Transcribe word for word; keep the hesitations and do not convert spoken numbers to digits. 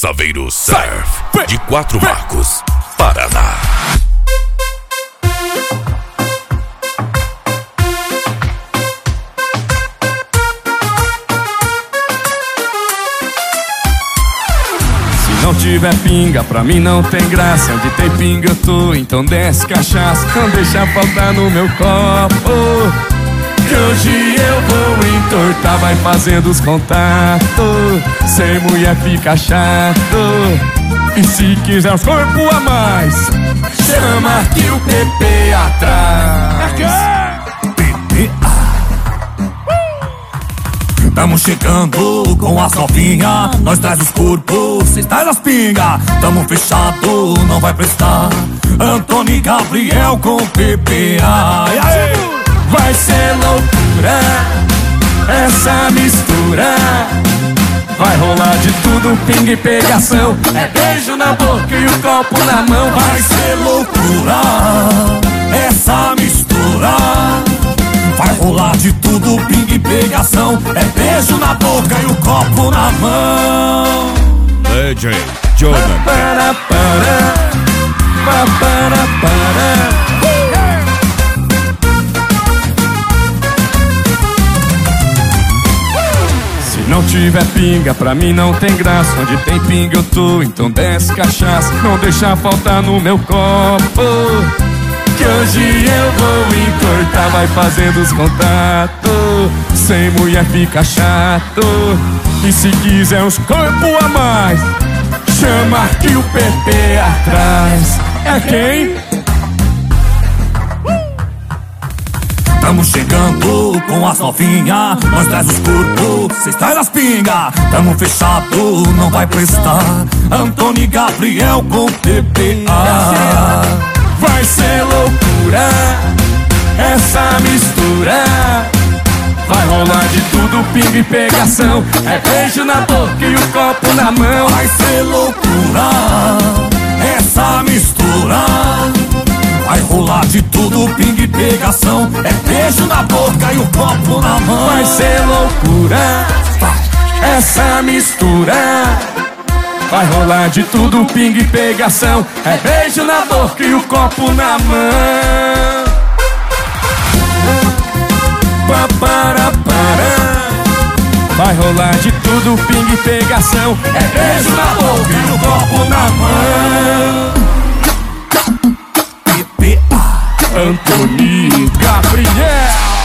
Saveiro Surf, de Quatro Marcos, Paraná. Se não tiver pinga, pra mim não tem graça. Onde tem pinga eu tô, então desce cachaça. Não deixa faltar no meu copo, que hoje eu vou entortar. Vai fazendo os contatos, sem mulher fica chato. E se quiser os corpos a mais, chama que o P P atrás. P P A. Tamo chegando com as novinhas, nós traz os corpos, cês traz as pingas. Tamo fechado, não vai prestar. Antônio e Gabriel com P P A. E aí? Vai ser loucura essa mistura. Vai rolar de tudo, pinga e pegação. É beijo na boca e o copo na mão. Vai ser loucura essa mistura. Vai rolar de tudo, pinga e pegação. É beijo na boca e o copo na mão. D J Jonathan. Para, para, para, para, para. Se não tiver pinga, pra mim não tem graça. Onde tem pinga eu tô, então desce cachaça. Não deixa faltar no meu copo, que hoje eu vou entortar. Vai fazendo os contatos, sem mulher fica chato. E se quiser uns corpos a mais, chama que o P P atrás. É quem? Tamo chegando com as novinhas, nós traz os corpos, cês traz as pingas. Tamo fechado, não vai prestar. Antônio e Gabriel com P P A. Vai ser loucura essa mistura. Vai rolar de tudo, pinga e pegação. É beijo na boca e o copo na mão. Vai ser loucura essa mistura. Vai rolar de tudo, pinga e pegação. É beijo na boca e o copo na mão. Vai ser loucura essa mistura. Vai rolar de tudo, pinga e pegação. É beijo na boca e o copo na mão. Pa, para, para. Vai rolar de tudo, pinga e pegação. É beijo na boca e o copo na mão. P P A. Antônio Gabriel.